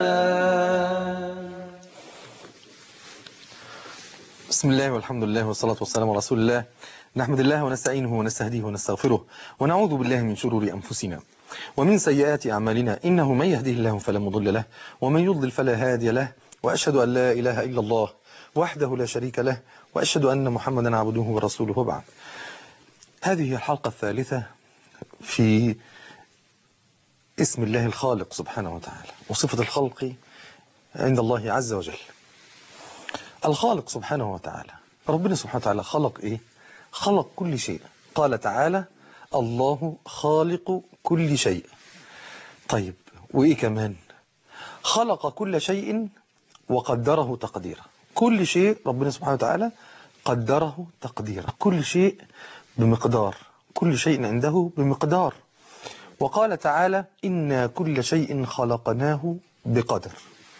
بسم الله والحمد لله والصلاة والسلام على رسول الله. نحمد الله ونستعينه ونستهديه ونستغفره ونعوذ بالله من شرور أنفسنا ومن سيئات أعمالنا، إنه من يهديه الله فلا مضل له ومن يضلل فلا هادي له، وأشهد أن لا إله إلا الله وحده لا شريك له، وأشهد أن محمدا عبده ورسوله. بعد، هذه الحلقة الثالثة في اسم الله الخالق سبحانه وتعالى وصفة الخلق عند الله عز وجل. الخالق سبحانه وتعالى، ربنا سبحانه وتعالى خلق إيه؟ خلق كل شيء. قال تعالى: الله خالق كل شيء. طيب، وإيه كمان؟ خلق كل شيء وقدره تقديرا. كل شيء ربنا سبحانه وتعالى قدره تقديرا، كل شيء بمقدار، كل شيء عنده بمقدار. وقال تعالى: إنا كل شيء خلقناه بقدر.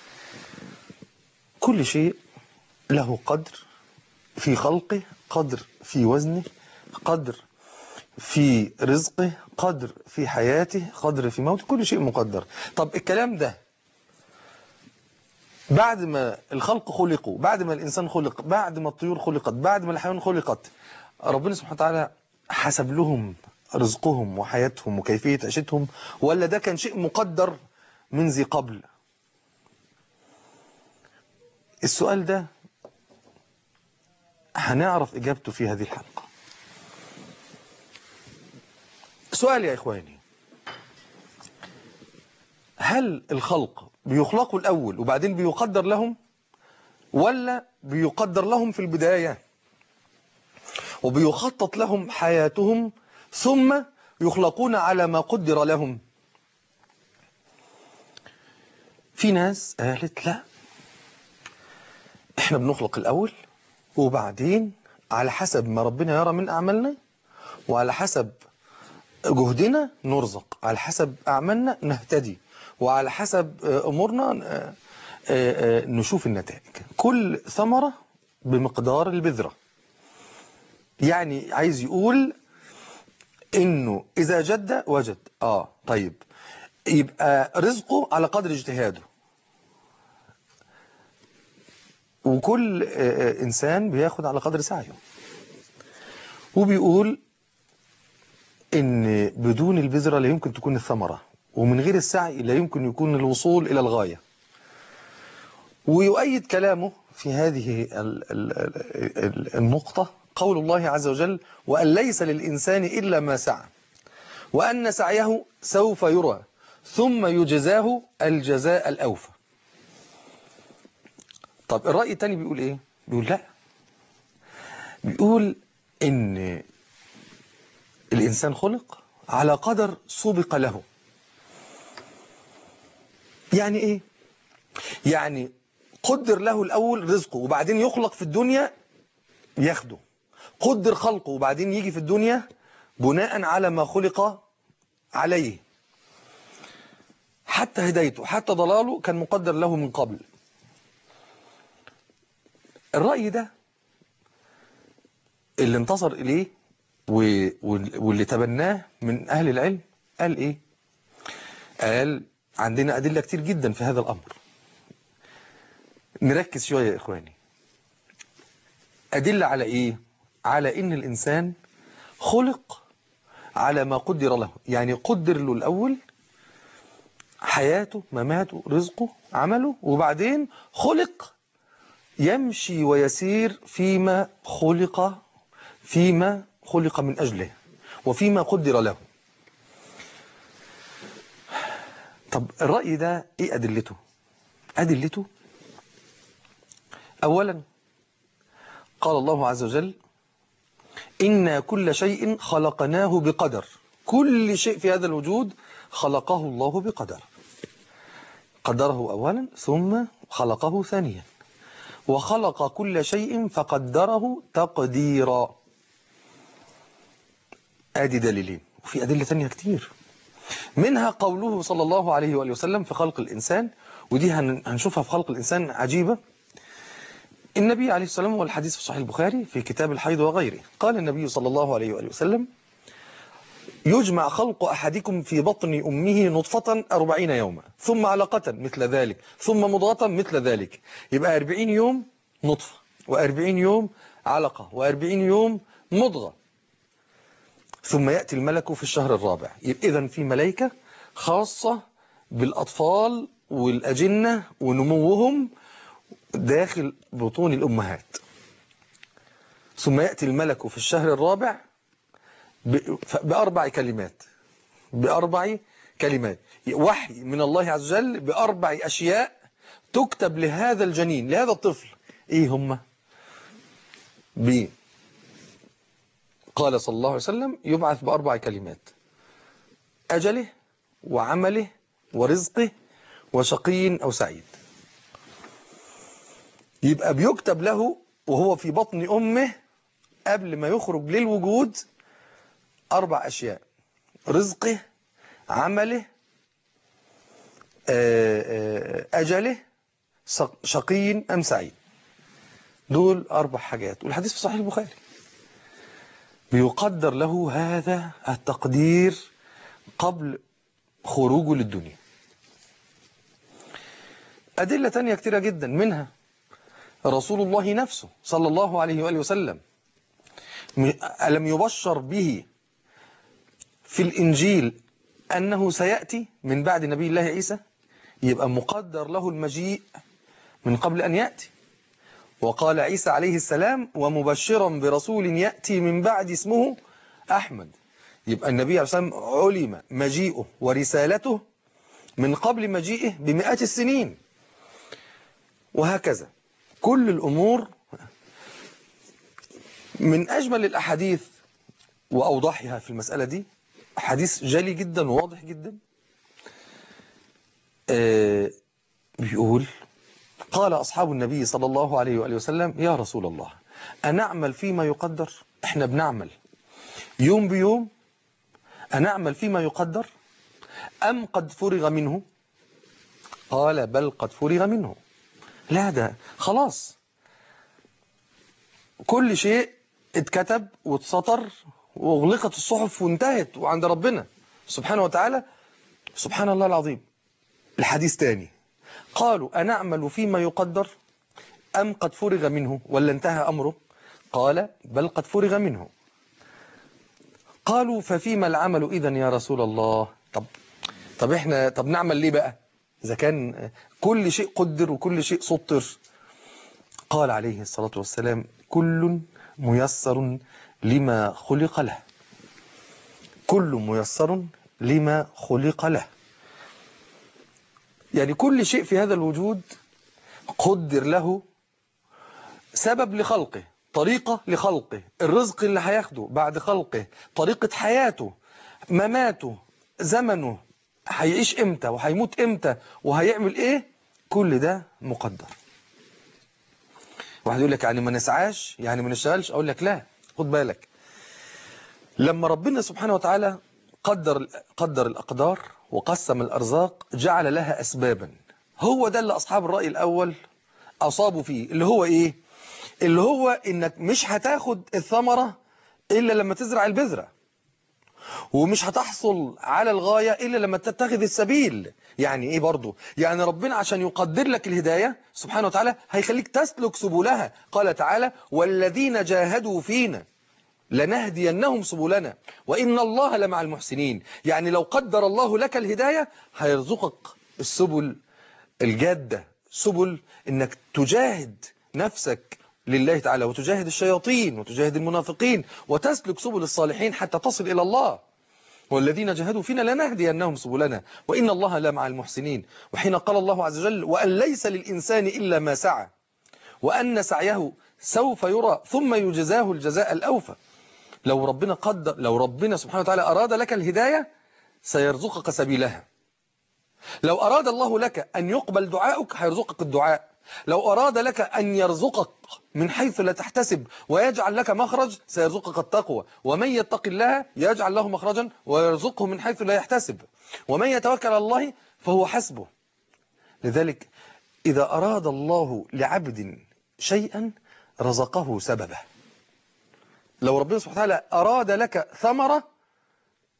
كل شيء له قدر في خلقه، قدر في وزنه، قدر في رزقه، قدر في حياته، قدر في موته، كل شيء مقدر. طب الكلام ده بعد ما الخلق خلقوا، بعد ما الإنسان خلق، بعد ما الطيور خلقت، بعد ما الحيوان خلقت، ربنا سبحانه وتعالى حسب لهم رزقهم وحياتهم وكيفية عيشتهم، ولا ده كان شيء مقدر من ذي قبل؟ السؤال ده هنعرف إجابته في هذه الحلقة. سؤال يا إخواني: هل الخلق بيخلقوا الأول وبعدين بيقدر لهم، ولا بيقدر لهم في البداية وبيخطط لهم حياتهم ثم يخلقون على ما قدر لهم؟ في ناس قالت لا، احنا بنخلق الأول وبعدين على حسب ما ربنا يرى من أعمالنا وعلى حسب جهدنا نرزق، على حسب أعمالنا نهتدي، وعلى حسب أمورنا نشوف النتائج. كل ثمرة بمقدار البذرة. يعني عايز يقول إنه إذا جد وجد. طيب، يبقى رزقه على قدر اجتهاده، وكل إنسان بياخد على قدر سعيه. وبيقول إن بدون البذرة لا يمكن تكون الثمرة، ومن غير السعي لا يمكن يكون الوصول إلى الغاية. ويؤيد كلامه في هذه النقطة قول الله عز وجل: وأن ليس للإنسان إلا ما سعى وأن سعيه سوف يرى ثم يجزاه الجزاء الأوفى. طب الرأي الثاني بيقول إيه؟ بيقول لا، بيقول إن الإنسان خلق على قدر سبق له. يعني إيه؟ يعني قدر له الأول رزقه وبعدين يخلق في الدنيا ياخده، قدر خلقه وبعدين يجي في الدنيا بناء على ما خلق عليه. حتى هدايته حتى ضلاله كان مقدر له من قبل. الرأي ده اللي انتصر إليه واللي تبناه من أهل العلم قال إيه؟ قال عندنا أدلة كتير جدا في هذا الأمر. نركز شوية يا إخواني. أدلة على إيه؟ على إن الإنسان خلق على ما قدر له، يعني قدر له الأول حياته، مماته، رزقه، عمله، وبعدين خلق يمشي ويسير فيما خلق من أجله وفيما قدر له. طب الرأي ده إيه أدلته؟ أدلته أولا قال الله عز وجل: إنا كل شيء خلقناه بقدر. كل شيء في هذا الوجود خلقه الله بقدر. قدره أولا ثم خلقه ثانيا. وخلق كل شيء فقدره تقديرا. آدي دليلين، وفي أدلة ثانية كتير، منها قوله صلى الله عليه وآله وسلم في خلق الإنسان، ودي هنشوفها في خلق الإنسان عجيبة. النبي عليه السلام، والحديث في صحيح البخاري في كتاب الحيض وغيره، قال النبي صلى الله عليه وآله وسلم: يجمع خلق أحدكم في بطن أمه نطفة 40 يوما ثم علقة مثل ذلك ثم مضغة مثل ذلك. يبقى 40 يوم نطفة و40 يوم علقة و40 يوم مضغة. ثم يأتي الملك في الشهر الرابع. يبقى إذن في ملائكة خاصة بالأطفال والأجنة ونموهم داخل بطون الأمهات. ثم يأتي الملك في الشهر الرابع بأربع كلمات، بأربع كلمات، وحي من الله عز وجل بأربع أشياء تكتب لهذا الجنين لهذا الطفل. إيه هم؟ قال صلى الله عليه وسلم يبعث بأربع كلمات: أجله وعمله ورزقه وشقي أو سعيد. يبقى بيكتب له وهو في بطن أمه قبل ما يخرج للوجود أربع أشياء: رزقه، عمله، أجله، شقي أم سعيد. دول أربع حاجات، والحديث في صحيح البخاري. بيقدر له هذا التقدير قبل خروجه للدنيا. أدلة تانية كتيرة جدا، منها رسول الله نفسه صلى الله عليه وآله وسلم ألم يبشر به في الإنجيل أنه سيأتي من بعد نبي الله عيسى؟ يبقى مقدر له المجيء من قبل أن يأتي. وقال عيسى عليه السلام: ومبشرا برسول يأتي من بعد اسمه أحمد. يبقى النبي عليه السلام علم مجيئه ورسالته من قبل مجيئه بمئات السنين. وهكذا كل الأمور. من أجمل الأحاديث وأوضحها في المسألة دي حديث جلي جدا وواضح جدا. بيقول: قال أصحاب النبي صلى الله عليه وآله وسلم: يا رسول الله، أنعمل فيما يقدر؟ إحنا بنعمل يوم بيوم، أنعمل فيما يقدر أم قد فرغ منه؟ قال: بل قد فرغ منه. لا، ده خلاص كل شيء اتكتب واتسطر واغلقت الصحف وانتهت وعند ربنا سبحانه وتعالى. سبحان الله العظيم. الحديث تاني: قالوا: أنعمل فيما يقدر أم قد فرغ منه ولا انتهى أمره؟ قال: بل قد فرغ منه. قالوا: ففيما العمل إذن يا رسول الله؟ طب احنا نعمل ليه بقى إذا كان كل شيء قدر وكل شيء سطر؟ قال عليه الصلاة والسلام: كل ميسر لما خلق له. كل ميسر لما خلق له. يعني كل شيء في هذا الوجود قدر له سبب لخلقه، طريقة لخلقه، الرزق اللي هياخده بعد خلقه، طريقة حياته، مماته، زمنه، هيعيش امتى وهيموت امتى وهيعمل ايه. كل ده مقدر. واحد يقول لك يعني ما نسعاش، يعني ما نشتغلش. اقول لك لا، خد بالك. لما ربنا سبحانه وتعالى قدر الأقدار وقسم الأرزاق جعل لها أسبابا. هو ده اللي أصحاب الرأي الأول أصابوا فيه، اللي هو إيه؟ اللي هو إنك مش هتاخد الثمرة إلا لما تزرع البذرة، ومش هتحصل على الغاية إلا لما تتخذ السبيل. يعني إيه برضو؟ يعني ربنا عشان يقدر لك الهداية سبحانه وتعالى هيخليك تسلك سبلها. قال تعالى: والذين جاهدوا فينا لنهدينهم سبلنا وإن الله لمع المحسنين. يعني لو قدر الله لك الهداية هيرزقك السبل الجادة، سبل إنك تجاهد نفسك لله تعالى وتجاهد الشياطين وتجاهد المنافقين وتسلك سبل الصالحين حتى تصل إلى الله. والذين جاهدوا فينا لنهدينهم سبلنا وإن الله لمع المحسنين. وحين قال الله عز وجل: وأن ليس للإنسان إلا ما سعى وأن سعيه سوف يرى ثم يجزاه الجزاء الأوفى. لو ربنا سبحانه وتعالى أراد لك الهداية سيرزقك سبيلها. لو أراد الله لك أن يقبل دعائك هيرزقك الدعاء. لو أراد لك أن يرزقك من حيث لا تحتسب ويجعل لك مخرج سيرزقك التقوى. ومن يتق الله يجعل له مخرجا ويرزقه من حيث لا يحتسب ومن يتوكل على الله فهو حسبه. لذلك إذا أراد الله لعبد شيئا رزقه سببه. لو ربنا سبحانه وتعالى أراد لك ثمرة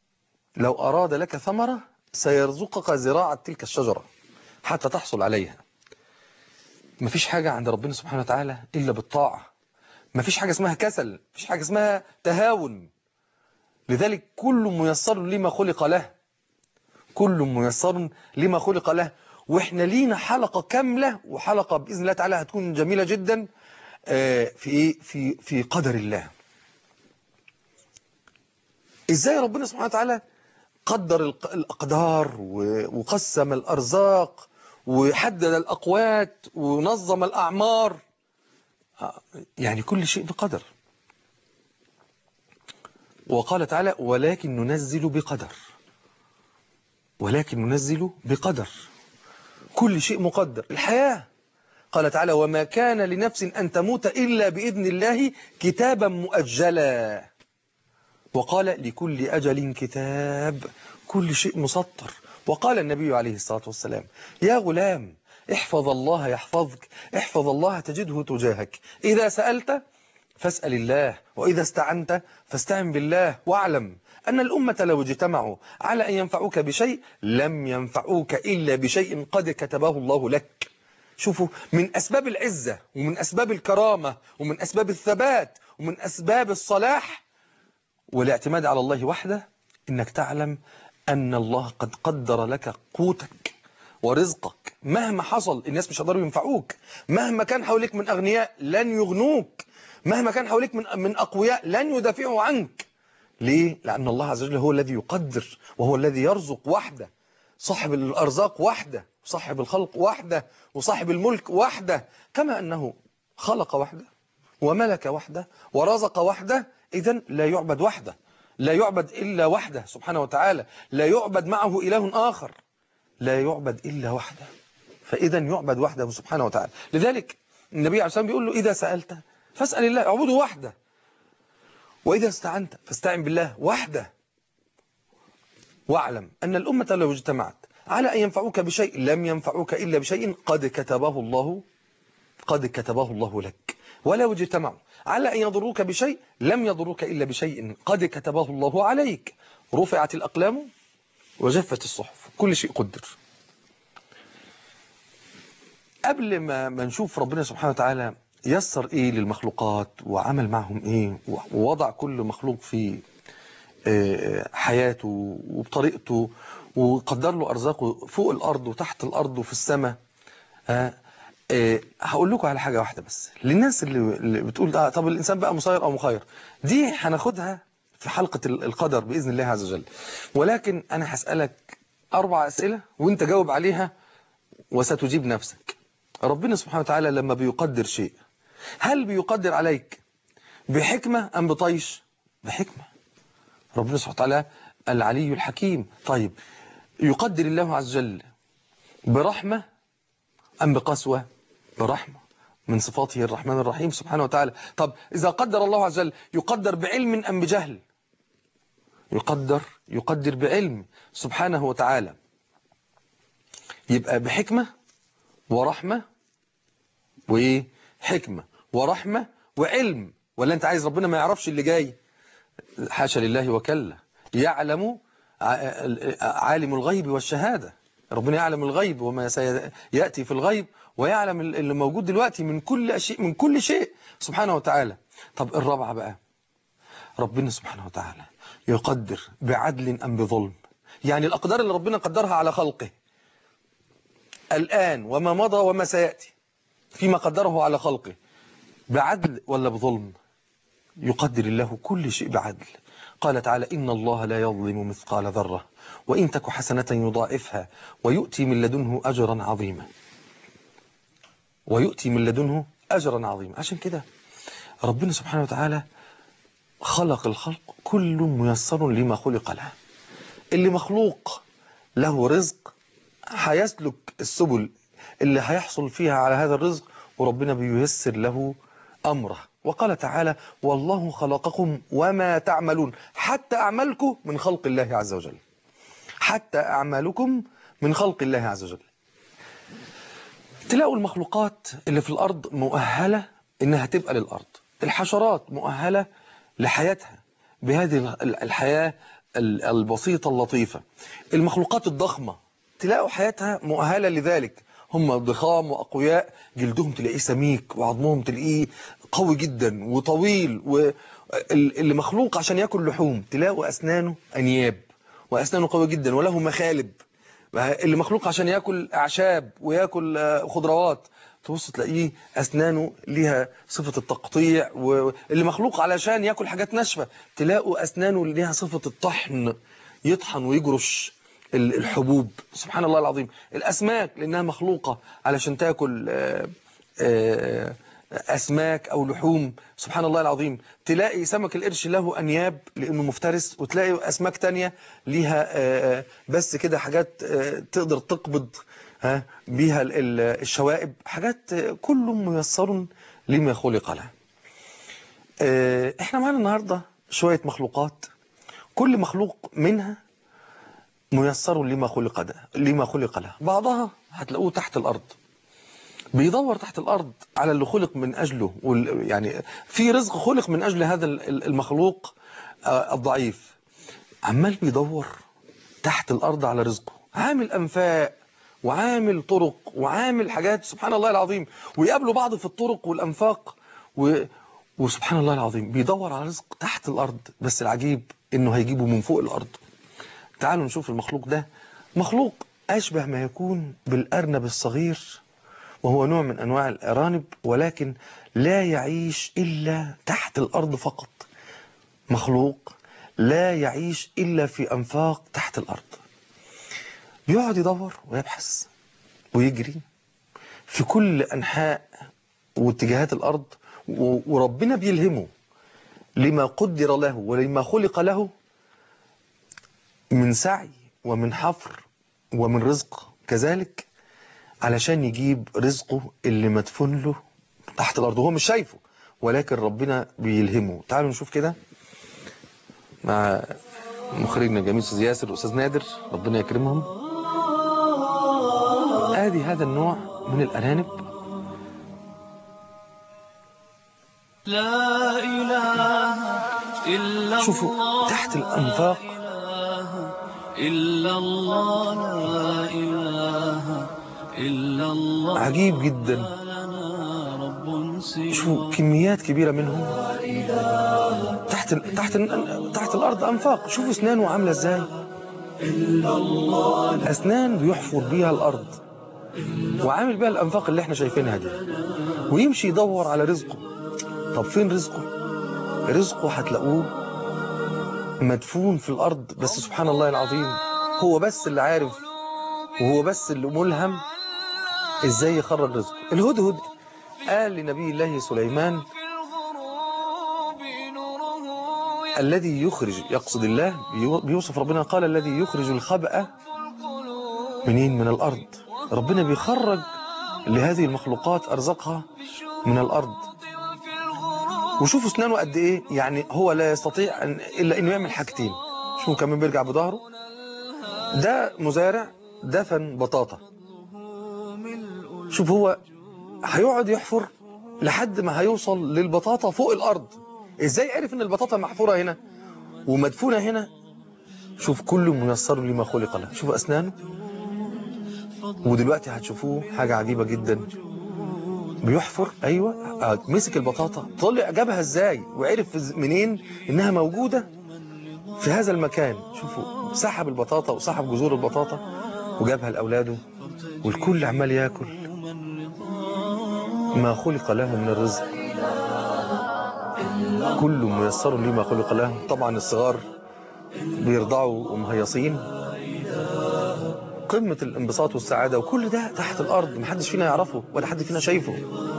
لو أراد لك ثمرة سيرزقك زراعة تلك الشجرة حتى تحصل عليها. مفيش حاجة عند ربنا سبحانه وتعالى إلا بالطاعة. مفيش حاجة اسمها كسل، مفيش حاجة اسمها تهاون. لذلك كل ميسر لما خلق له، كل ميسر لما خلق له. واحنا لينا حلقة كاملة، وحلقة بإذن الله تعالى هتكون جميلة جدا في قدر الله. ازاي ربنا سبحانه وتعالى قدر الأقدار وقسم الأرزاق وحدد الأقوات ونظم الأعمار. يعني كل شيء بقدر. وقال تعالى ولكن ننزل بقدر، ولكن ننزل بقدر. كل شيء مقدر. الحياة قال تعالى وما كان لنفس أن تموت إلا بإذن الله كتابا مؤجلا. وقال لكل أجل كتاب. كل شيء مسطر. وقال النبي عليه الصلاة والسلام يا غلام احفظ الله يحفظك، احفظ الله تجده تجاهك، إذا سألت فاسأل الله، وإذا استعنت فاستعن بالله، واعلم أن الأمة لو اجتمعوا على أن ينفعوك بشيء لم ينفعوك إلا بشيء قد كتبه الله لك. شوفوا، من أسباب العزة ومن أسباب الكرامة ومن أسباب الثبات ومن أسباب الصلاح والاعتماد على الله وحده إنك تعلم أن الله قد قدر لك قوتك ورزقك. مهما حصل الناس مش هيقدروا ينفعوك، مهما كان حواليك من أغنياء لن يغنوك، مهما كان حواليك من أقوياء لن يدافعوا عنك. ليه؟ لأن الله عز وجل هو الذي يقدر وهو الذي يرزق وحده، صاحب الأرزاق وحده، وصاحب الخلق وحده، وصاحب الملك وحده. كما أنه خلق وحده وملك وحده ورزق وحده، إذن لا يعبد وحده، لا يعبد إلا وحده سبحانه وتعالى، لا يعبد معه إله آخر، لا يعبد إلا وحده. فإذا يعبد وحده سبحانه وتعالى. لذلك النبي عليه الصلاة والسلام بيقول له إذا سألت فاسأل الله، اعبده وحده، وإذا استعنت فاستعن بالله وحده، واعلم أن الأمة لو اجتمعت على أن ينفعوك بشيء لم ينفعوك إلا بشيء قد كتبه الله لك، ولو اجتمعوا على أن يضروك بشيء لم يضروك إلا بشيء قد كتبه الله عليك. رفعت الأقلام وجفت الصحف، كل شيء قدر. قبل ما نشوف ربنا سبحانه وتعالى يسر إيه للمخلوقات وعمل معهم إيه ووضع كل مخلوق في حياته وبطريقته وقدر له أرزاقه فوق الأرض وتحت الأرض وفي السماء، هقول لكم على حاجة واحدة بس للناس اللي بتقول طب الإنسان بقى مسير أو مخير. دي هناخدها في حلقة القدر بإذن الله عز وجل. ولكن أنا هسألك 4 أسئلة وانت جاوب عليها وستجيب نفسك. ربنا سبحانه وتعالى لما بيقدر شيء هل بيقدر عليك بحكمة أم بطيش؟ بحكمة. ربنا سبحانه وتعالى العلي الحكيم. طيب يقدر الله عز وجل برحمة أم بقسوة؟ برحمة، من صفاته الرحمن الرحيم سبحانه وتعالى. طب إذا قدر الله عز وجل يقدر بعلم أم بجهل؟ يقدر بعلم سبحانه وتعالى. يبقى بحكمة ورحمة وإيه؟ حكمة ورحمة وعلم. ولا أنت عايز ربنا ما يعرفش اللي جاي؟ حاشا لله وكلا. يعلم عالم الغيب والشهادة. ربنا يعلم الغيب وما سيأتي في الغيب، ويعلم اللي موجود دلوقتي من كل شيء سبحانه وتعالى. طب الرابعة بقى، ربنا سبحانه وتعالى يقدر بعدل أم بظلم؟ يعني الأقدار اللي ربنا قدرها على خلقه الآن وما مضى وما سيأتي فيما قدره على خلقه بعدل ولا بظلم؟ يقدر الله كل شيء بعدل. قال تعالى إن الله لا يظلم مثقال ذرة وإن تك حسنة يضاعفها ويؤتي من لدنه أجرا عظيما. ويؤتي من لدنه أجرا عظيما. عشان كده ربنا سبحانه وتعالى خلق الخلق كل ميسر لما خلق له. اللي مخلوق له رزق هيسلك السبل اللي هيحصل فيها على هذا الرزق، وربنا بييسر له أمره. وقال تعالى والله خلقكم وما تعملون، حتى أعمالكم من خلق الله عز وجل، حتى أعمالكم من خلق الله عز وجل. تلاقوا المخلوقات اللي في الأرض مؤهلة إنها تبقى للأرض، الحشرات مؤهلة لحياتها بهذه الحياة البسيطة اللطيفة. المخلوقات الضخمة تلاقوا حياتها مؤهلة لذلك، هم ضخام وأقوياء، جلدهم تلاقيه سميك وعظمهم تلاقيه قوي جدا وطويل، واللي مخلوق عشان يأكل لحوم تلاقوا أسنانه أنياب وأسنانه قوي جدا وله مخالب. اللي مخلوق عشان يأكل أعشاب ويأكل خضروات تبص تلاقيه أسنانه ليها صفة التقطيع، واللي مخلوق علشان يأكل حاجات ناشفة تلاقوا أسنانه ليها صفة الطحن، يطحن ويجرش الحبوب. سبحان الله العظيم. الأسماك لأنها مخلوقة علشان تأكل أسماك أو لحوم. سبحان الله العظيم. تلاقي سمك القرش له أنياب لأنه مفترس، وتلاقي أسماك تانية ليها بس كده حاجات تقدر تقبض بيها الشوائب. حاجات كل ميسر لما خلق له. احنا معانا النهاردة شوية مخلوقات، كل مخلوق منها ميسر لما خلق له. بعضها هتلاقوه تحت الأرض بيدور تحت الأرض على اللي خلق من أجله، يعني في رزق خلق من أجل هذا المخلوق الضعيف، عمال بيدور تحت الأرض على رزقه، عامل أنفاق وعامل طرق وعامل حاجات. سبحان الله العظيم. ويقابلوا بعض في الطرق والأنفاق وسبحان الله العظيم بيدور على رزق تحت الأرض. بس العجيب إنه هيجيبه من فوق الأرض. تعالوا نشوف المخلوق ده. مخلوق أشبه ما يكون بالأرنب الصغير، وهو نوع من أنواع الأرانب، ولكن لا يعيش إلا تحت الأرض فقط. مخلوق لا يعيش إلا في أنفاق تحت الأرض، يقعد يدور ويبحث ويجري في كل أنحاء واتجاهات الأرض، وربنا بيلهمه لما قدر له ولما خلق له من سعي ومن حفر ومن رزق كذلك، علشان يجيب رزقه اللي مدفون له تحت الأرض وهو مش شايفه، ولكن ربنا بيلهمه. تعالوا نشوف كده مع مخرجنا الجميل أستاذ ياسر وأستاذ نادر، ربنا يكرمهم. آدي هذا النوع من الأرانب. لا إله إلا شوفوا تحت الأنفاق إلا الله، لا إله إلا الله، عجيب جدا. شوفوا كميات كبيرة منهم تحت الأرض أنفاق. شوفوا أسنانه عاملة إزاي، أسنان بيحفر بيها الأرض وعامل بيها الأنفاق اللي احنا شايفينها دي، ويمشي يدور على رزقه. طب فين رزقه؟ رزقه هتلاقوه مدفون في الأرض. بس سبحان الله العظيم هو بس اللي عارف وهو بس اللي ملهم ازاي يخرج رزقه. الهدهد قال لنبي الله سليمان الذي يخرج، يقصد الله بيوصف ربنا، قال الذي يخرج الخبأ منين؟ من الأرض. ربنا بيخرج لهذه المخلوقات أرزقها من الأرض. وشوفوا اسنانه قد ايه، يعني هو لا يستطيع إلا انه يعمل حاجتين. شوفوا كمان بيرجع بظهره. ده مزارع دفن بطاطا. شوف هو هيقعد يحفر لحد ما هيوصل للبطاطا فوق الأرض. ازاي عرف ان البطاطا محفورة هنا ومدفونة هنا؟ شوف كل ميسر لما خلق له. شوفوا أسنانه. ودلوقتي هتشوفوه حاجة عجيبة جدا. بيحفر، ايوه، مسك البطاطا، طلع جابها ازاي وعرف منين انها موجودة في هذا المكان. شوفوا سحب البطاطا وسحب جذور البطاطا وجابها لأولاده، والكل عمال ياكل ما خلق له من الرزق. كل ميسر لما خلق له. طبعا الصغار بيرضعوا ومهيصين، قمة الانبساط والسعادة، وكل ده تحت الأرض محدش فينا يعرفه ولا حد فينا شايفه.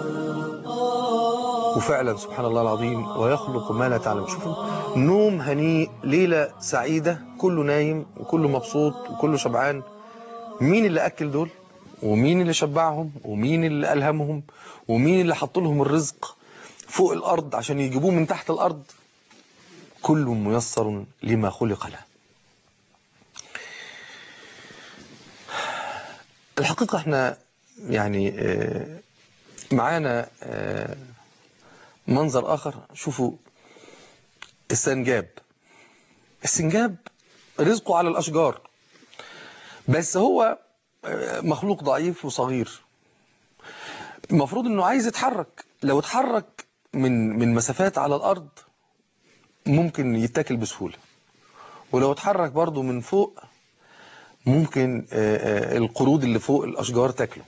وفعلا سبحان الله العظيم ويخلق ما لا تعلم. شوفوا نوم هنيء، ليلة سعيدة، كله نايم وكله مبسوط وكله شبعان. مين اللي أكل دول؟ ومين اللي شبعهم؟ ومين اللي ألهمهم؟ ومين اللي حط لهم الرزق فوق الأرض عشان يجيبوه من تحت الأرض؟ كل ميسر لما خلق له. الحقيقة احنا يعني معانا منظر آخر. شوفوا السنجاب. السنجاب رزقه على الأشجار، بس هو مخلوق ضعيف وصغير، المفروض انه عايز يتحرك. لو اتحرك من مسافات على الأرض ممكن يتاكل بسهولة، ولو اتحرك برضو من فوق ممكن القرود اللي فوق الأشجار تاكله.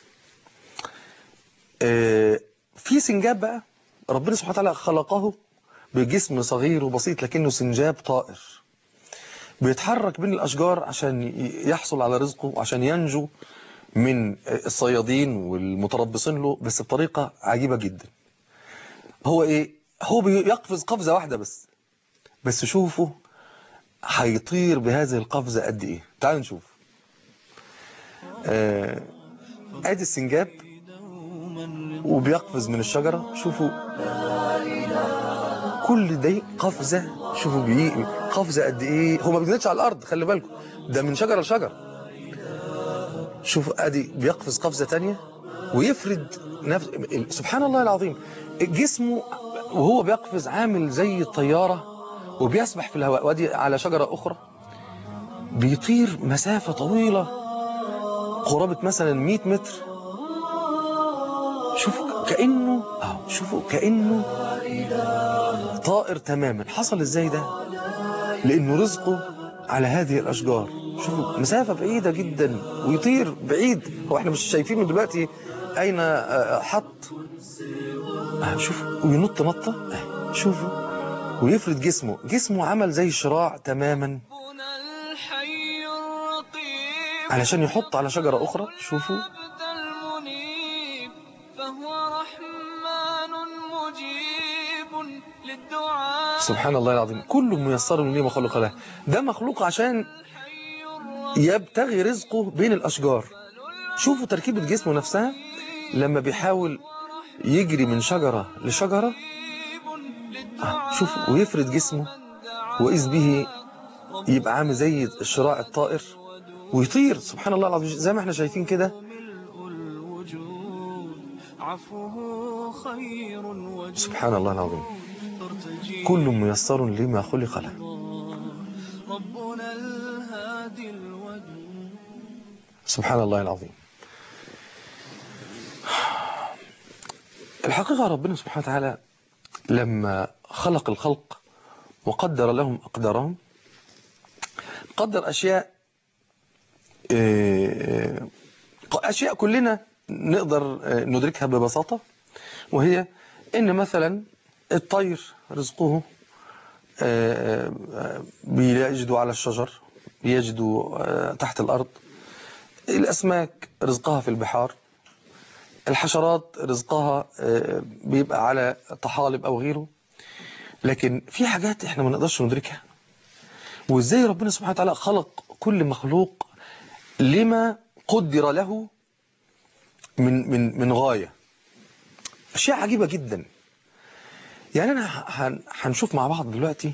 في سنجاب بقى ربنا سبحانه وتعالى خلقه بجسم صغير وبسيط لكنه سنجاب طائر، بيتحرك بين الأشجار عشان يحصل على رزقه وعشان ينجو من الصيادين والمتربصين له، بس بطريقة عجيبة جدا. هو ايه؟ هو بيقفز قفزة واحدة بس شوفوا هيطير بهذه القفزة قد ايه. تعالوا نشوف. ادي السنجاب وبيقفز من الشجرة، شوفوا كل دي قفزة، شوفوا قفزة قد ايه. هو ما بينزلش على الارض، خلي بالكم ده من شجرة لشجرة. شوفوا ادي بيقفز قفزة تانية ويفرد نفس. سبحان الله العظيم، جسمه وهو بيقفز عامل زي الطيارة وبيسبح في الهواء. وادي على شجرة اخرى بيطير مسافة طويلة قرابة مثلا 100 متر. شوفوا كأنه طائر تماما. حصل ازاي ده؟ لانه رزقه على هذه الاشجار. شوفوا مسافة بعيدة جدا ويطير بعيد. هو احنا مش شايفينه دلوقتي اين حط. شوفوا وينط نطة، شوفوا ويفرد جسمه عمل زي شراع تماما علشان يحط على شجرة اخرى. شوفوا سبحان الله العظيم، كل ميسر لما خلق له. ده مخلوق عشان يبتغي رزقه بين الأشجار. شوفوا تركيبة جسمه نفسها لما بيحاول يجري من شجرة لشجرة، شوفوا ويفرد جسمه وإذ به يبقى عامل زي الشراع الطائر ويطير. سبحان الله العظيم، زي ما احنا شايفين كده. سبحان الله العظيم، كل ميسر لما خلق له. سبحان الله العظيم. الحقيقة ربنا سبحانه وتعالى لما خلق الخلق وقدر لهم أقدارهم، قدر أشياء كلنا نقدر ندركها ببساطة، وهي إن مثلا الطير رزقه بيجدوا على الشجر، بيجدوا تحت الأرض. الأسماك رزقها في البحار، الحشرات رزقها بيبقى على طحالب أو غيره. لكن في حاجات احنا ما نقدرش ندركها، وازاي ربنا سبحانه وتعالى خلق كل مخلوق لما قدر له من غاية. أشياء عجيبة جدا. يعني أنا هنشوف مع بعض دلوقتي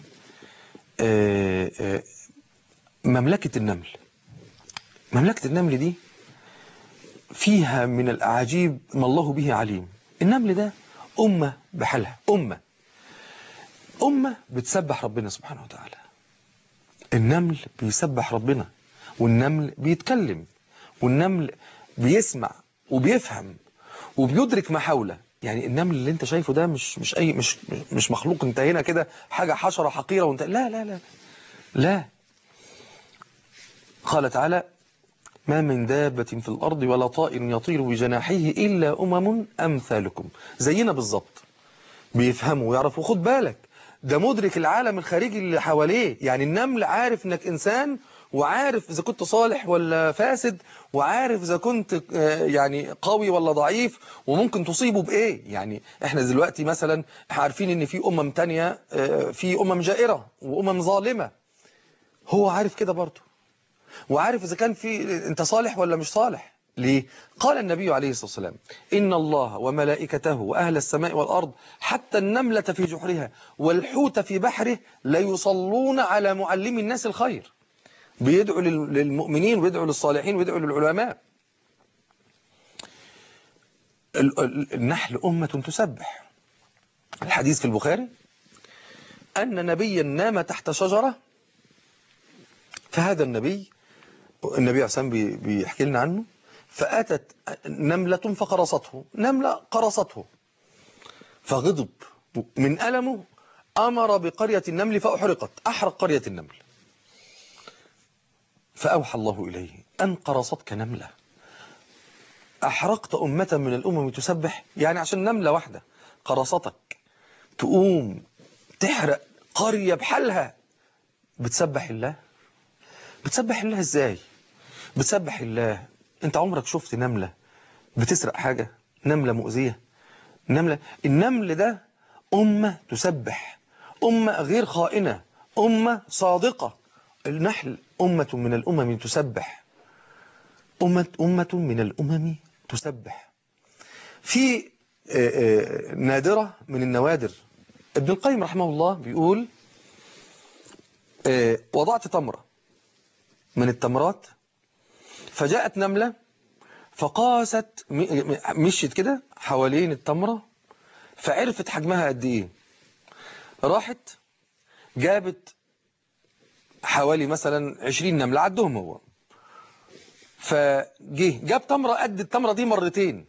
مملكة النمل. مملكة النمل دي فيها من الأعاجيب ما الله به عليم. النمل ده أمة بحالها، أمة بتسبح ربنا سبحانه وتعالى. النمل بيسبح ربنا، والنمل بيتكلم، والنمل بيسمع وبيفهم وبيدرك ما حوله. يعني النمل اللي انت شايفه ده مش مخلوق انت هنا كده حاجة حشرة حقيرة وانت لا لا لا لا. قال تعالى: ما من دابة في الأرض ولا طائر يطير بجناحيه إلا أمم أمثالكم. زينا بالظبط، بيفهموا ويعرفوا. خد بالك ده مدرك العالم الخارجي اللي حواليه. يعني النمل عارف انك انسان، وعارف اذا كنت صالح ولا فاسد، وعارف اذا كنت يعني قوي ولا ضعيف، وممكن تصيبه بايه. يعني احنا دلوقتي مثلا عارفين ان في تانية، في جائرة وامم ظالمة. هو عارف كده برضه، وعارف اذا كان انت صالح ولا مش صالح. ليه؟ قال النبي عليه الصلاة والسلام: إن الله وملائكته وأهل السماء والأرض حتى النملة في جحرها والحوت في بحره ليصلون على معلم الناس الخير. بيدعوا للمؤمنين ويدعوا للصالحين ويدعوا للعلماء. النحل أمة تسبح. الحديث في البخاري أن نبيا نام تحت شجرة فهذا النبي عليه السلام بيحكي لنا عنه، فأتت نملة فقرصته، نملة قرصته فغضب من ألمه، أمر بقرية النمل فأحرقت، أحرق قرية النمل. فأوحى الله إليه أن قرصتك نملة أحرقت أمة من الأمم تسبح، يعني عشان نملة واحدة قرصتك تقوم تحرق قرية بحالها بتسبح الله؟ بتسبح الله إزاي؟ بتسبح الله. أنت عمرك شفت نملة بتسرق حاجة؟ نملة مؤذية؟ النمل ده أمة تسبح، أمة غير خائنة، أمة صادقة. النحل أمة من الأمم تسبح، أمة من الأمم تسبح. في نادرة من النوادر، ابن القيم رحمه الله بيقول وضعت تمرة من التمرات فجاءت نملة فقاست، مشيت كده حوالين التمرة فعرفت حجمها قد ايه، راحت جابت حوالي مثلا 20 نملة عدهم هو، جاب تمرة قد التمرة دي مرتين،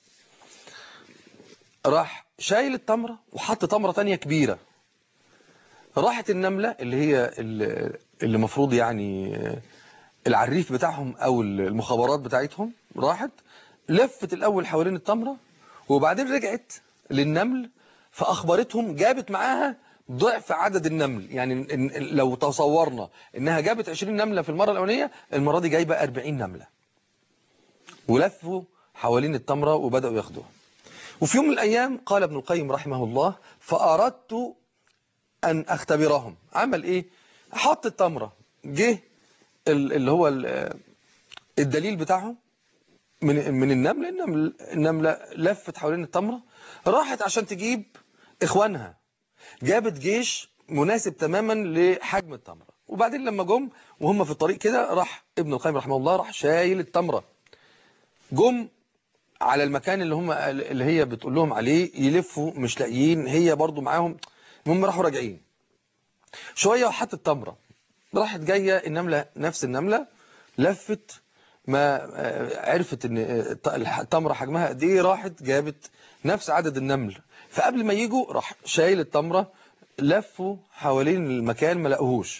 راح شايل التمرة وحط تمرة تانية كبيرة. راحت النملة اللي هي اللي مفروض يعني العريف بتاعهم او المخابرات بتاعتهم، راحت لفت الاول حوالين التمرة وبعدين رجعت للنمل فاخبرتهم، جابت معاها ضعف عدد النمل. يعني لو تصورنا انها جابت 20 نملة في المرة الاولانية، المرة دي جايبة 40 نملة، ولفوا حوالين التمرة وبدأوا ياخدوها. وفي يوم من الايام قال ابن القيم رحمه الله فاردت ان اختبرهم. عمل ايه؟ حط التمرة، جه اللي هو الدليل بتاعهم من النملة لفت حوالين التمرة، راحت عشان تجيب إخوانها، جابت جيش مناسب تماما لحجم التمرة. وبعدين لما جم وهم في الطريق كده، راح ابن القيم رحمه الله راح شايل التمرة، جم على المكان اللي هي بتقول لهم عليه، يلفوا مش لاقيين، هي برضو معاهم، المهم راحوا راجعين شوية وحط التمرة، راحت جاية النملة، نفس النملة لفت، ما عرفت ان التمرة حجمها قد ايه، راحت جابت نفس عدد النمل. فقبل ما يجوا راح شايل التمرة، لفوا حوالين المكان ما لقوهوش.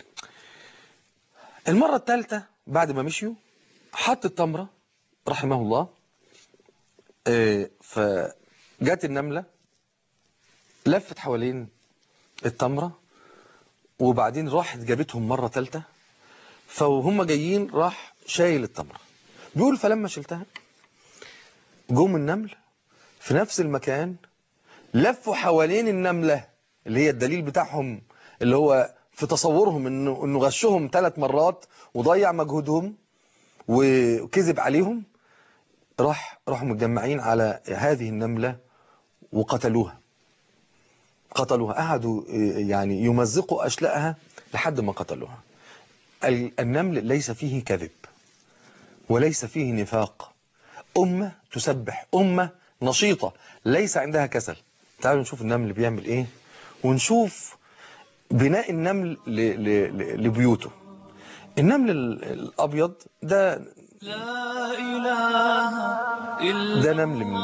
المرة الثالثة بعد ما مشيوا حط التمرة رحمه الله، فجات النملة لفت حوالين التمرة وبعدين راحت جابتهم مرة ثالثة، فهم جايين راح شايل التمرة. بيقول فلما شلتها جم النمل في نفس المكان لفوا حوالين النملة اللي هي الدليل بتاعهم، اللي هو في تصورهم انه غشهم 3 مرات وضيع مجهودهم وكذب عليهم، راحوا متجمعين على هذه النملة وقتلوها. قعدوا يعني يمزقوا أشلاءها لحد ما قتلوها. النمل ليس فيه كذب وليس فيه نفاق، أمة تسبح، أمة نشيطة ليس عندها كسل. تعالوا نشوف النمل بيعمل إيه، ونشوف بناء النمل لبيوته. النمل الأبيض ده نمل من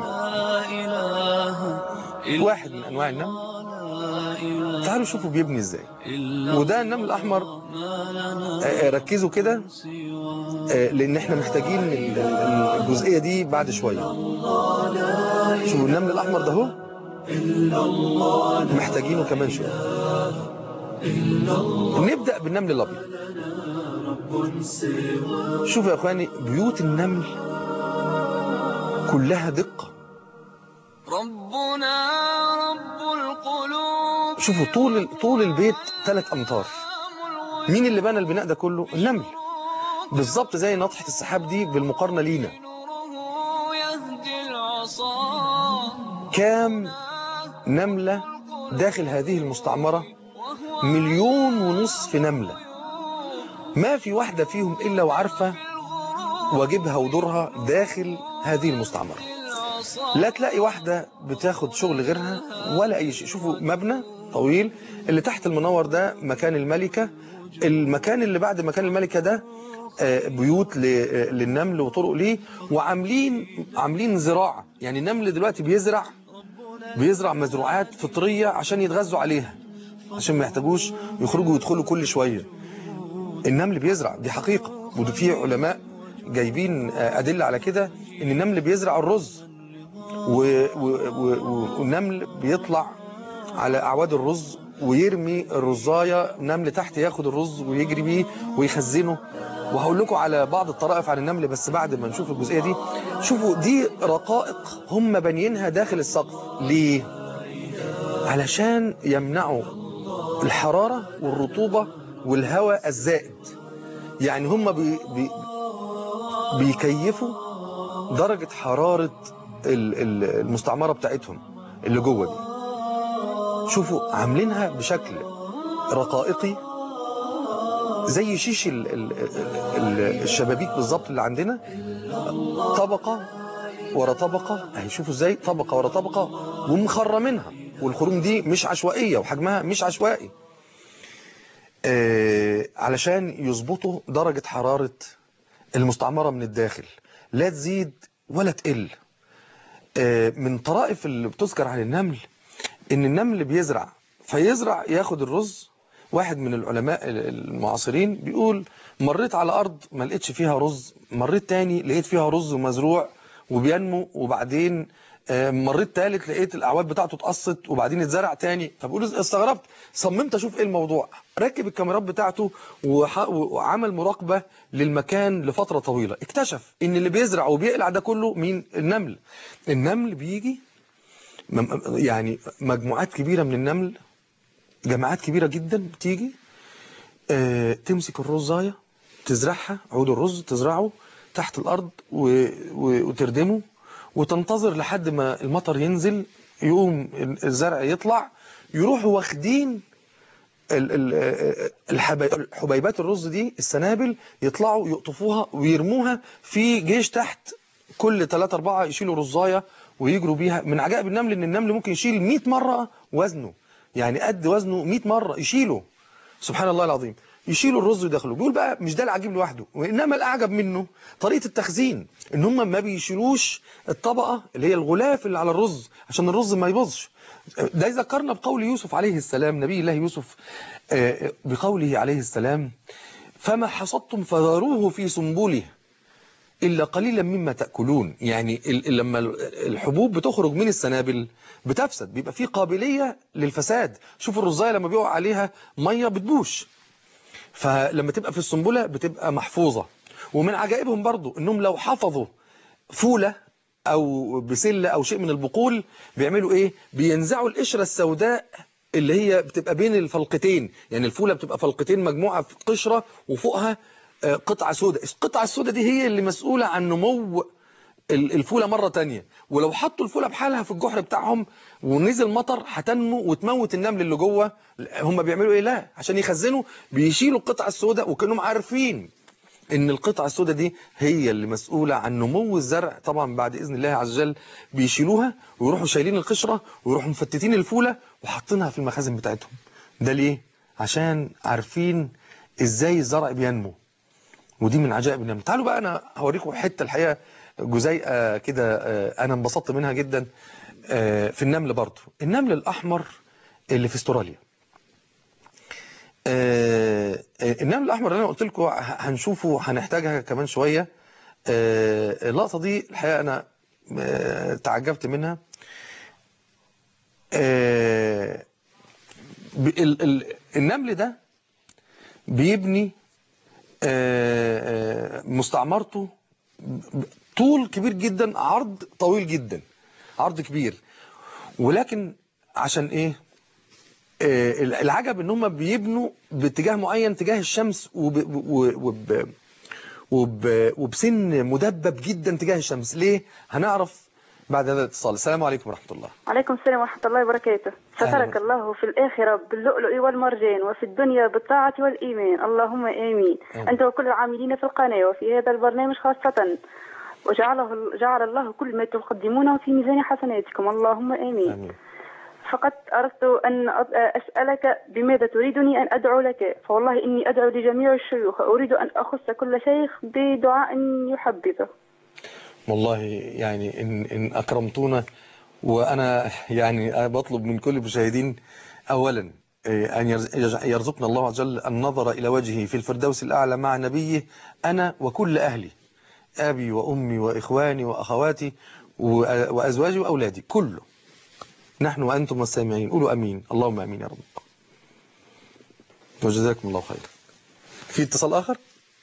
واحد من أنواع النمل. تعالوا شوفوا بيبني إزاي. وده النمل الأحمر، ركزوا كده لأن احنا محتاجين الجزئية دي بعد شوية. شوفوا النمل الأحمر ده هو محتاجينه كمان شوية. نبدأ بالنمل الأبيض. شوفوا يا أخواني بيوت النمل كلها دقة. ربنا رب القلوب. شوفوا طول البيت 3 أمتار. مين اللي بنى البناء ده كله؟ النمل. بالظبط زي ناطحة السحاب دي بالمقارنة لينا. كام نملة داخل هذه المستعمرة؟ 1.5 مليون نملة. ما في واحدة فيهم إلا وعارفة واجبها ودورها داخل هذه المستعمرة. لا تلاقي واحدة بتاخد شغل غيرها ولا أي شيء. شوفوا مبنى طويل اللي تحت المنور ده مكان الملكة، المكان اللي بعد مكان الملكة ده بيوت للنمل وطرق ليه، عاملين زراعة. يعني النمل دلوقتي بيزرع مزروعات فطرية عشان يتغذوا عليها، عشان ما يحتاجوش يخرجوا ويدخلوا كل شوية. النمل بيزرع، دي حقيقة، وده في علماء جايبين أدلة على كده، إن النمل بيزرع الرز، والنمل بيطلع على أعواد الرز ويرمي الرزاية، نمل تحت ياخد الرز ويجري بيه ويخزنه. وهقول لكم على بعض الطرائف عن النمل بس بعد ما نشوف الجزئية دي. شوفوا دي رقائق هم بانيينها داخل السقف. ليه؟ علشان يمنعوا الحرارة والرطوبة والهواء الزائد. يعني هم بيكيفوا درجة حرارة المستعمرة بتاعتهم اللي جوه دي. شوفوا عاملينها بشكل رقائقي زي شيش الشبابيك بالظبط اللي عندنا، طبقة ورا طبقة اهي. شوفوا ازاي طبقة ورا طبقة ومخرمينها، والخروم دي مش عشوائية وحجمها مش عشوائي، علشان يظبطوا درجة حرارة المستعمرة من الداخل، لا تزيد ولا تقل. من طرائف اللي بتذكر عن النمل ان النمل فيزرع ياخد الرز. واحد من العلماء المعاصرين بيقول مريت على ارض ما لقيتش فيها رز، مريت تاني لقيت فيها رز ومزروع وبينمو، وبعدين مريت تالت لقيت الاعواد بتاعته اتقصت وبعدين اتزرع تاني. فبقول استغربت، صممت اشوف ايه الموضوع، ركب الكاميرات بتاعته وعمل مراقبة للمكان لفترة طويلة. اكتشف ان اللي بيزرع وبيقلع ده كله مين؟ النمل بيجي، يعني مجموعات كبيرة من النمل، جماعات كبيرة جدا بتيجي تمسك الرزاية تزرعها، عود الرز تزرعه تحت الأرض وتردمه، وتنتظر لحد ما المطر ينزل، يقوم الزرع يطلع، يروحوا واخدين حبيبات الرز دي، السنابل، يطلعوا يقطفوها ويرموها في جيش تحت. كل 3-4 يشيلوا رزاية ويجروا بيها. من عجائب النمل ان النمل ممكن يشيل 100 مرة وزنه، يعني قد وزنه 100 مرة يشيله، سبحان الله العظيم، يشيلوا الرز ويدخلوا. بيقول بقى مش ده العجيب لوحده، وإنما الأعجب منه طريقة التخزين، إن هم ما بيشيلوش الطبقة اللي هي الغلاف اللي على الرز عشان الرز ما يبوظش. ده يذكرنا بقول يوسف عليه السلام، نبي الله يوسف، بقوله عليه السلام: فما حصدتم فذروه في سنبله إلا قليلا مما تأكلون. يعني لما الحبوب بتخرج من السنابل بتفسد، بيبقى فيه قابلية للفساد. شوفوا الرزاية لما بيقع عليها مية بتبوش، فلما تبقى في السنبلة بتبقى محفوظة. ومن عجائبهم برضو إنهم لو حفظوا فولة أو بسلة أو شيء من البقول بيعملوا إيه؟ بينزعوا القشرة السوداء اللي هي بتبقى بين الفلقتين. يعني الفولة بتبقى فلقتين مجموعة في قشرة وفوقها قطعة سوداء. القطعة السوداء دي هي اللي مسؤولة عن نمو الفولة مرة تانية. ولو حطوا الفولة بحالها في الجحر بتاعهم ونزل مطر هتنمو وتموت النمل اللي جوه. هم بيعملوا ايه؟ لا، عشان يخزنوا بيشيلوا القطعة السوداء، وكانهم عارفين ان القطعة السوداء دي هي اللي مسؤولة عن نمو الزرع. طبعا بعد اذن الله عز وجل بيشيلوها ويروحوا شايلين القشرة ويروحوا مفتتين الفولة وحاطينها في المخازن بتاعتهم. ده ليه؟ عشان عارفين ازاي الزرع بينمو. ودي من عجائب النمل. تعالوا بقى انا هوريكم حته الحقيقه جزيئه كده انا انبسطت منها جدا في النمل برضو. النمل الاحمر اللي في استراليا، النمل الاحمر اللي انا قلت لكم هنشوفه، هنحتاجها كمان شويه. اللقطه دي الحقيقه انا تعجبت منها. النمل ده بيبني مستعمرته طول كبير جدا، عرض طويل جدا، عرض كبير. ولكن عشان ايه؟ العجب ان هم بيبنوا باتجاه معين تجاه الشمس وبسن مدبب جدا تجاه الشمس. ليه؟ هنعرف بعد هذا الاتصال. السلام عليكم ورحمة الله. عليكم السلام ورحمة الله وبركاته. سترك الله في الآخرة باللؤلؤ والمرجان، وفي الدنيا بالطاعة والإيمان، اللهم آمين. أنت وكل العاملين في القناة وفي هذا البرنامج خاصة، جعل الله كل ما تقدمونه في ميزان حسناتكم، اللهم آمين. فقط أردت أن أسألك بماذا تريدني أن أدعو لك، فوالله إني أدعو لجميع الشيوخ، أريد أن أخص كل شيخ بدعاء يحبذه. والله يعني إن أكرمتونا، وأنا يعني بطلب من كل المشاهدين أولا أن يرزقنا الله عز وجل النظر إلى وجهه في الفردوس الأعلى مع نبيه، أنا وكل أهلي، أبي وأمي وإخواني وأخواتي وأزواجي وأولادي كله، نحن وأنتم والسامعين. قولوا أمين، اللهم أمين يا رب، وجزاكم الله خير. في اتصال آخر؟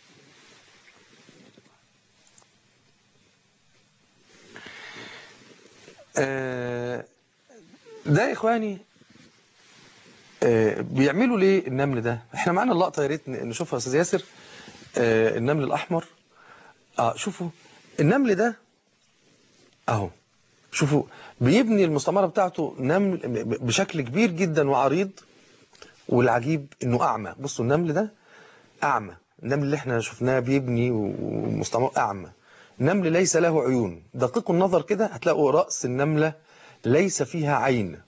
ده يا إخواني بيعملوا ليه النمل ده؟ احنا معانا اللقطة، يا ريت نشوفها يا أستاذ ياسر. النمل الأحمر، شوفوا النمل ده أهو، شوفوا بيبني المستعمرة بتاعته نمل بشكل كبير جدا وعريض، والعجيب إنه أعمى. بصوا النمل ده أعمى، النمل اللي احنا شفناه بيبني ومستعمرة أعمى، نمل ليس له عيون. دقيقوا النظر كده هتلاقوا رأس النملة ليس فيها عين.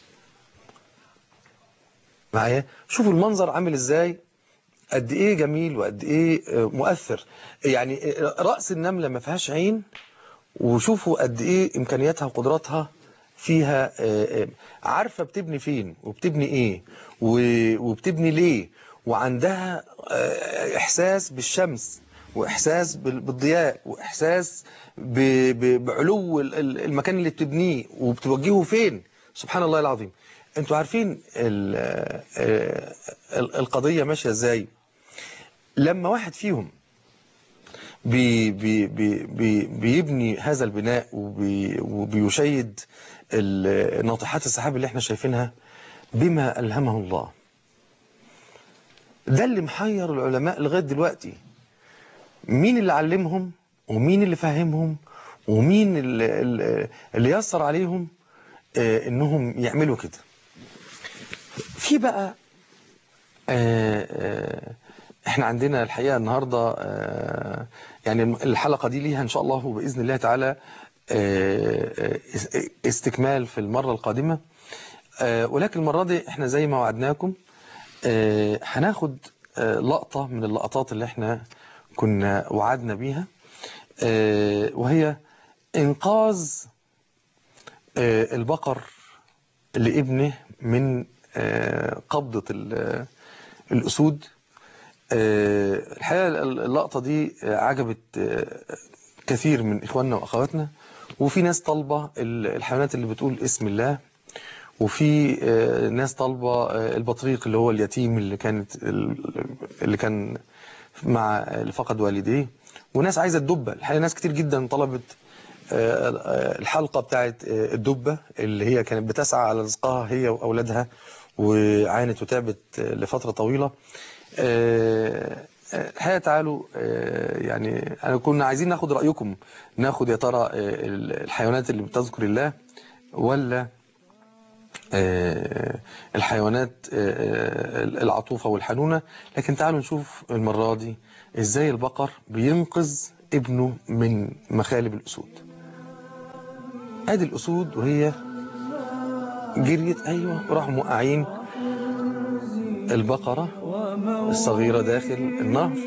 معايا؟ شوفوا المنظر عامل ازاي، قد ايه جميل وقد ايه مؤثر. يعني رأس النملة ما فيهاش عين، وشوفوا قد ايه امكانياتها وقدراتها فيها، عارفة بتبني فين وبتبني ايه وبتبني ليه، وعندها احساس بالشمس، واحساس بالضياء، واحساس بعلو المكان اللي بتبنيه وبتوجهه فين. سبحان الله العظيم. انتوا عارفين القضية ماشية ازاي؟ لما واحد فيهم بيبني هذا البناء وبيشيد ناطحات السحاب اللي احنا شايفينها بما ألهمه الله، ده اللي محير العلماء لغاية دلوقتي. مين اللي علمهم ومين اللي فهمهم ومين اللي يسر عليهم انهم يعملوا كده؟ في بقى احنا عندنا الحقيقة النهاردة يعني الحلقة دي ليها ان شاء الله بإذن الله تعالى استكمال في المرة القادمة، ولكن المرة دي احنا زي ما وعدناكم هناخد لقطة من اللقطات اللي احنا كنا وعدنا بيها، وهي انقاذ البقر لابنه من قبضة الأسود. الحقيقة اللقطة دي عجبت كثير من إخواننا وأخواتنا، وفي ناس طالبة الحيوانات اللي بتقول اسم الله، وفي ناس طالبة البطريق اللي هو اليتيم اللي كان مع اللي فقد والديه، وناس عايزة الدبة. الحقيقة ناس كتير جدا طلبت الحلقة بتاعت الدبة اللي هي كانت بتسعى على رزقها هي وأولادها، وعانت وتعبت لفترة طويلة. الحقيقة تعالوا يعني أنا كنا عايزين ناخد رأيكم، ناخد يا ترى الحيوانات اللي بتذكر الله ولا الحيوانات العطوفة والحنونة. لكن تعالوا نشوف المرة دي ازاي البقر بينقذ ابنه من مخالب الأسود. ادي الأسود وهي جريت، ايوه، راحوا موقعين البقرة الصغيرة داخل النهر.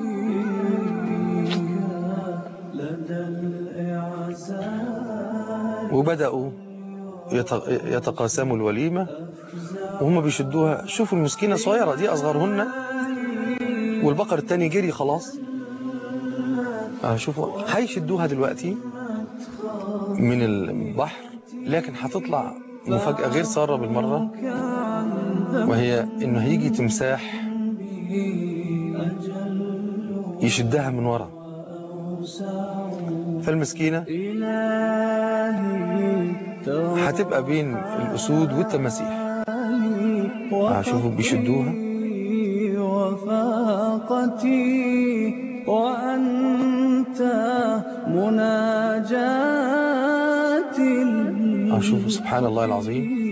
وبدأوا يتقاسموا الوليمة وهم بيشدوها. شوفوا المسكينة صغيرة دي أصغرهن، والبقر التاني جري خلاص. شوفوا هيشدوها دلوقتي من البحر، لكن هتطلع مفاجأة غير سارة بالمرة، وهي إنه هيجي تمساح يشدها من ورا. فالمسكينة هتبقى بين الأسود والتماسيح. شوفوا بيشدوها. شوفوا سبحان الله العظيم.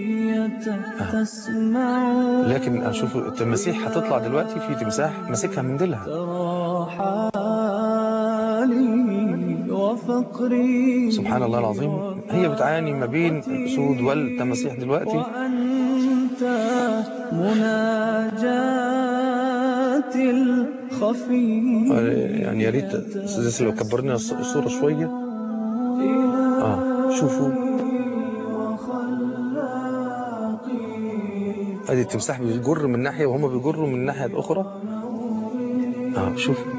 لكن أشوفوا التماسيح هتطلع دلوقتي، في تمساح ماسكها من ديلها. سبحان الله العظيم. هي بتعاني ما بين الأسود والتماسيح دلوقتي. وأنت مناجات الخفي يعني يا ريت أستاذ لو كبرنا الصورة شوية. شوفوا ادي التمساح بيجر من ناحية وهم بيجروا من الناحية الأخرى. شوفوا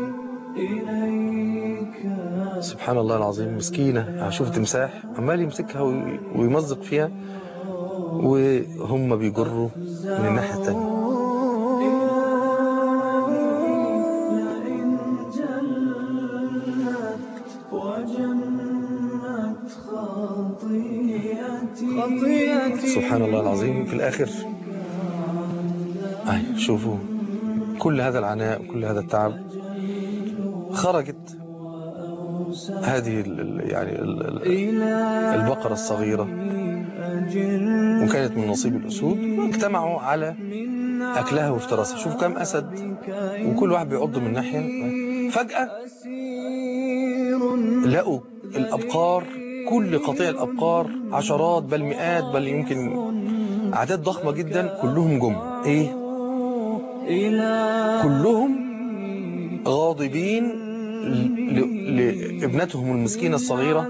سبحان الله العظيم، مسكينة. شوف التمساح عمال يمسكها ويمزق فيها وهم بيجروا من الناحية التانية. سبحان الله العظيم. في الآخر شوفوا كل هذا العناء وكل هذا التعب، خرجت هذه يعني البقرة الصغيرة وكانت من نصيب الأسود، واجتمعوا على أكلها وافتراسها. شوفوا كم أسد وكل واحد بيعض من ناحية. فجأة لقوا الأبقار، كل قطيع الأبقار عشرات بل مئات بل يمكن أعداد ضخمة جدا، كلهم جم كلهم غاضبين لابنتهم المسكينة الصغيرة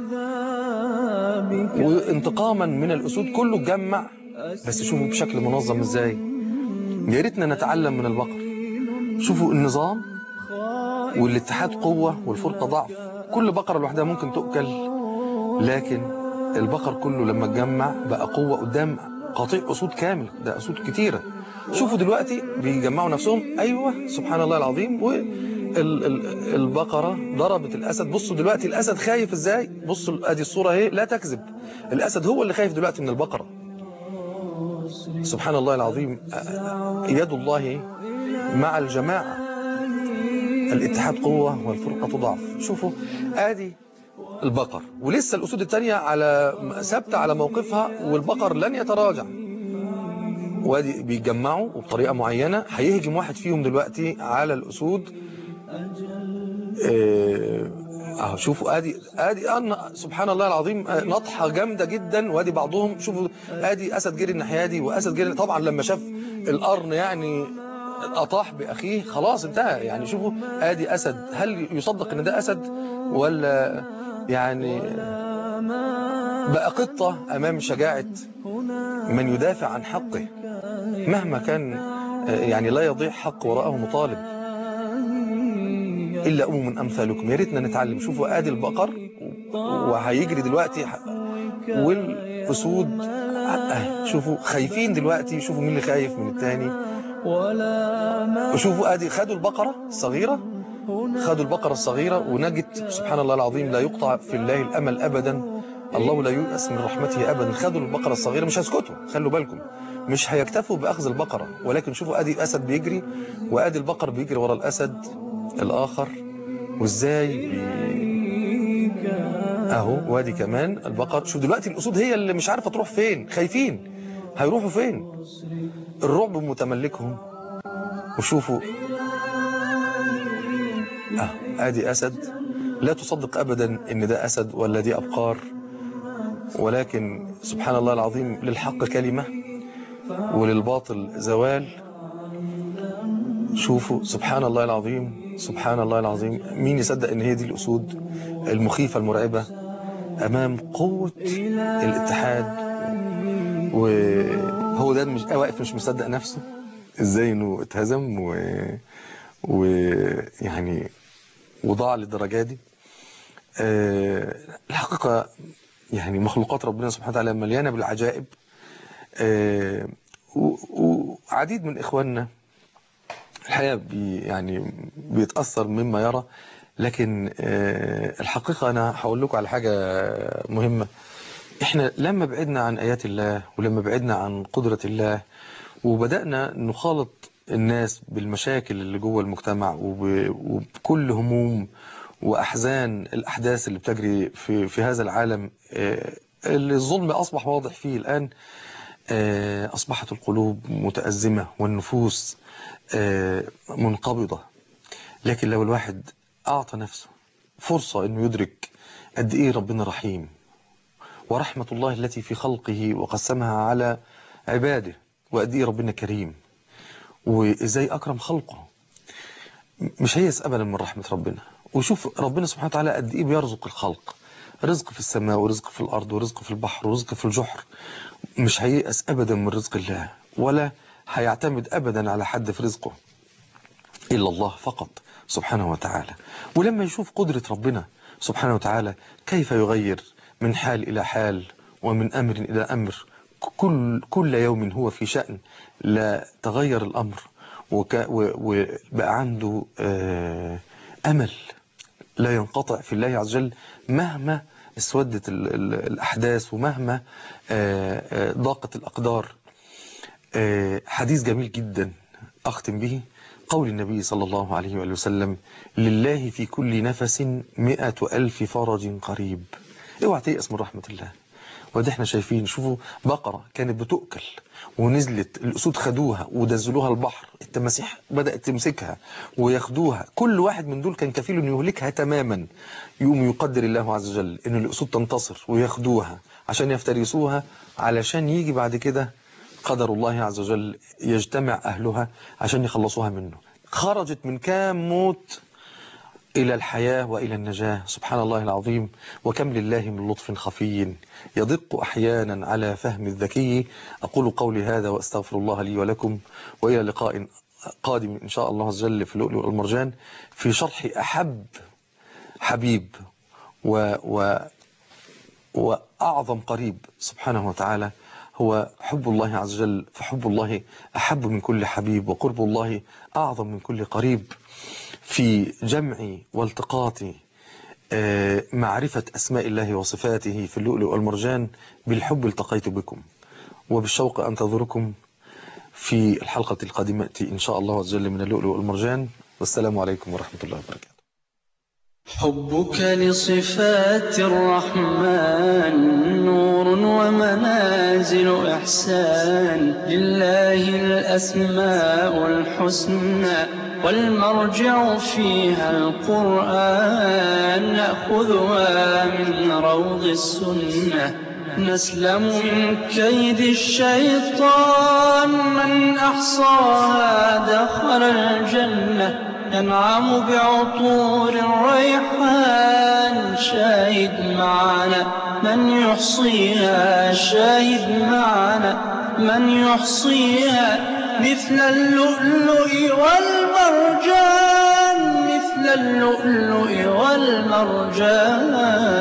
وانتقاما من الأسود. كله اتجمع، بس شوفوا بشكل منظم ازاي. يا ريتنا نتعلم من البقر. شوفوا النظام والاتحاد قوة والفرقة ضعف. كل بقرة لوحدها ممكن تؤكل، لكن البقر كله لما اتجمع بقى قوة قدام قطيع أسود كامل. ده أسود كتيرة. شوفوا دلوقتي بيجمعوا نفسهم. أيوة سبحان الله العظيم. والبقرة ضربت الأسد. بصوا دلوقتي الأسد خايف ازاي. بصوا ادي الصورة اهي لا تكذب. الأسد هو اللي خايف دلوقتي من البقرة. سبحان الله العظيم. يد الله مع الجماعة. الاتحاد قوة والفرقة ضعف. شوفوا ادي البقر ولسه الأسود التانية على ثابتة على موقفها، والبقر لن يتراجع. وادي بيتجمعوا وبطريقة معينة. هيهجم واحد فيهم دلوقتي على الأسود. شوفوا ادي سبحان الله العظيم نطحة جامدة جدا. وادي بعضهم شوفوا ادي أسد جري الناحية دي وأسد جري. طبعا لما شاف القرن يعني أطاح بأخيه خلاص انتهى. يعني شوفوا ادي أسد. هل يصدق ان ده أسد ولا يعني بقى قطة أمام شجاعة من يدافع عن حقه مهما كان. يعني لا يضيع حق وراءه مطالب إلا من أمثالكم. يا ريتنا نتعلم. شوفوا آدي البقر وهيجري دلوقتي والأسود شوفوا خايفين دلوقتي. شوفوا مين اللي خايف من التاني. وشوفوا آدي خدوا البقرة الصغيرة ونجت. سبحان الله العظيم. لا يقطع في الله الأمل أبدا. الله لا ييأس من رحمته أبدا. خدوا البقرة الصغيرة. مش هيسكتوا، خلوا بالكم، مش هيكتفوا بأخذ البقرة، ولكن شوفوا ادي الأسد بيجري وادي البقر بيجري ورا الأسد الآخر. وازاي اهو. وادي كمان البقر. شوف دلوقتي الأسود هي اللي مش عارفة تروح فين. خايفين هيروحوا فين. الرعب متملكهم. وشوفوا ادي أسد. لا تصدق أبدا ان ده أسد ولا دي أبقار، ولكن سبحان الله العظيم للحق كلمة وللباطل زوال. شوفوا سبحان الله العظيم. سبحان الله العظيم. مين يصدق ان هي دي الأسود المخيفة المرعبة امام قوة الاتحاد؟ وهو ده مش واقف مش مصدق نفسه ازاي انه اتهزم ويعني وضاع للدرجة دي. الحقيقة يعني مخلوقات ربنا سبحانه وتعالى مليانة بالعجائب. وعديد من إخواننا الحقيقة يعني بيتأثر مما يرى. لكن الحقيقة أنا هقول لكم على حاجة مهمة. إحنا لما بعدنا عن آيات الله ولما بعدنا عن قدرة الله وبدأنا نخالط الناس بالمشاكل اللي جوه المجتمع وبكل هموم وأحزان الأحداث اللي بتجري في هذا العالم اللي الظلم أصبح واضح فيه الآن، أصبحت القلوب متأزمة والنفوس منقبضة. لكن لو الواحد أعطى نفسه فرصة أنه يدرك قد إيه ربنا رحيم ورحمة الله التي في خلقه وقسمها على عباده، وقد ايه ربنا كريم وازاي أكرم خلقه. مش هيأس أبدا من رحمة ربنا. وشوف ربنا سبحانه وتعالى قد ايه بيرزق الخلق، رزق في السماء ورزق في الأرض ورزق في البحر ورزق في الجحر. مش هيأس أبدا من رزق الله، ولا هيعتمد أبدا على حد في رزقه إلا الله فقط سبحانه وتعالى. ولما يشوف قدرة ربنا سبحانه وتعالى كيف يغير من حال إلى حال ومن أمر إلى أمر، كل يوم هو في شأن، لا تغير الأمر وبقى عنده أمل لا ينقطع في الله عز وجل مهما اسودت الأحداث ومهما ضاقت الأقدار. حديث جميل جدا أختم به، قول النبي صلى الله عليه وآله وسلم: لله في كل نفس 100,000 فرج قريب. اوعى تيأس من رحمة الله. وده احنا شايفين، شوفوا بقرة كانت بتؤكل ونزلت، الأسود خدوها ودزلوها البحر، التماسيح بدأت تمسكها وياخدوها، كل واحد من دول كان كفيل أن يهلكها تماما. يقوم يقدر الله عز وجل أن الأسود تنتصر وياخدوها عشان يفترسوها، علشان يجي بعد كده قدر الله عز وجل يجتمع أهلها عشان يخلصوها منه. خرجت من كام موت إلى الحياة وإلى النجاة. سبحان الله العظيم، وكم لله من لطف خفي يدق أحيانا على فهم الذكي. أقول قولي هذا وأستغفر الله لي ولكم، وإلى لقاء قادم إن شاء الله عز وجل في اللؤلؤ والمرجان في شرح أحب حبيب وأعظم قريب سبحانه وتعالى هو حب الله عز وجل. فحب الله أحب من كل حبيب، وقرب الله أعظم من كل قريب. في جمع والتقاط معرفة أسماء الله وصفاته في اللؤلؤ والمرجان، بالحب التقيت بكم، وبالشوق أنتظركم في الحلقة القادمة إن شاء الله عز وجل من اللؤلؤ والمرجان. والسلام عليكم ورحمة الله وبركاته. حبك لصفات الرحمن نور ومنازل إحسان، لله الأسماء الحسنى والمرجع فيها القرآن، نأخذها من روض السنة نسلم من كيد الشيطان، من أحصاها دخل الجنة ينعم بعطور الريحان. شاهد معنا من يحصيها، شاهد معنا من يحصيها، مثل اللؤلؤ والمرجان، مثل اللؤلؤ والمرجان.